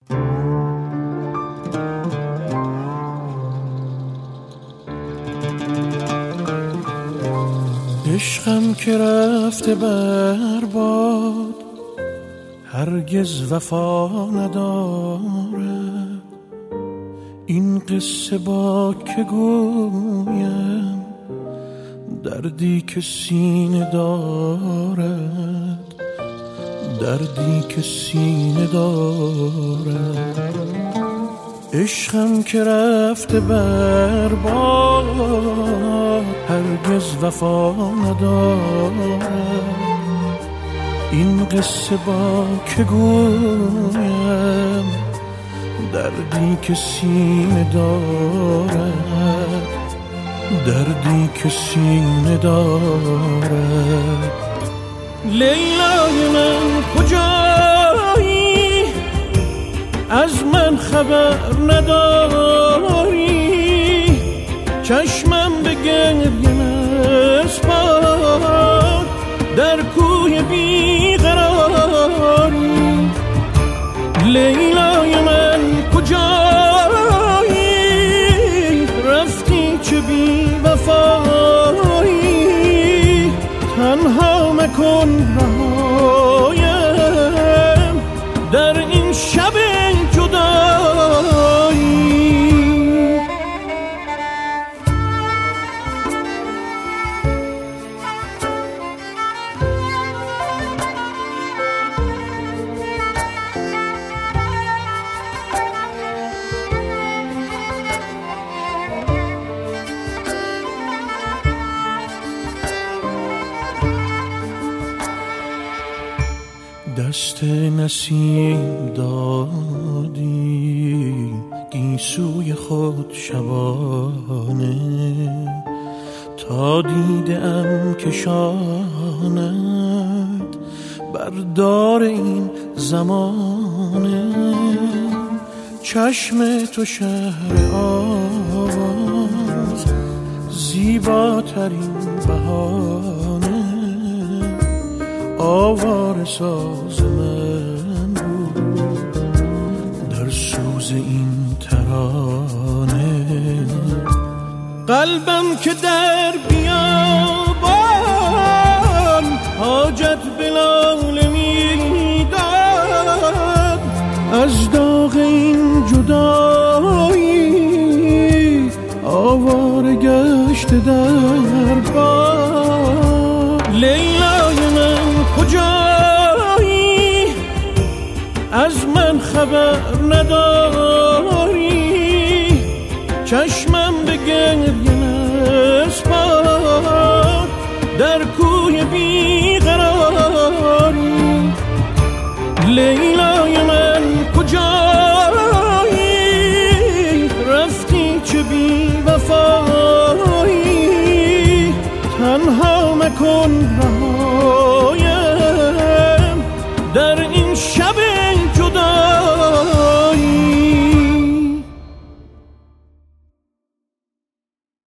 عشقم که رفته برباد هرگز وفا ندارد، این قصه با که گویم دردی که سینه دارد، دردی که سینه دارد. عشقم که رفته برباد هرگز وفا ندارد، این قصه با که گویم دردی که سینه دارد، دردی که سینه دارد. لیلای من کجایی؟ از من خبر نداری، چشمم به گریه مسپار در کوی بیقراری. لیلای من کجایی؟ رفتی چه بی وفایی، تنها مکن رهایم در این شب جدایی. دست نسیم دادی گیسوی خود شبانه، تا دیدم کشاند بردار این زمانه. چشم تو شهر آواز زیباترین بهانه، آواره ساز من بود در سوز این ترانه. قلبم که در بیابان حاجت به لاله میداد، از داغ این جدایی آواره گشته در باد. لیلای من کجایی؟ از من خبر نداری، چشمم به گریه مسپار در کوی بیقراری. لیلای من کجایی؟ رفتی چه بی وفایی، تنها مکن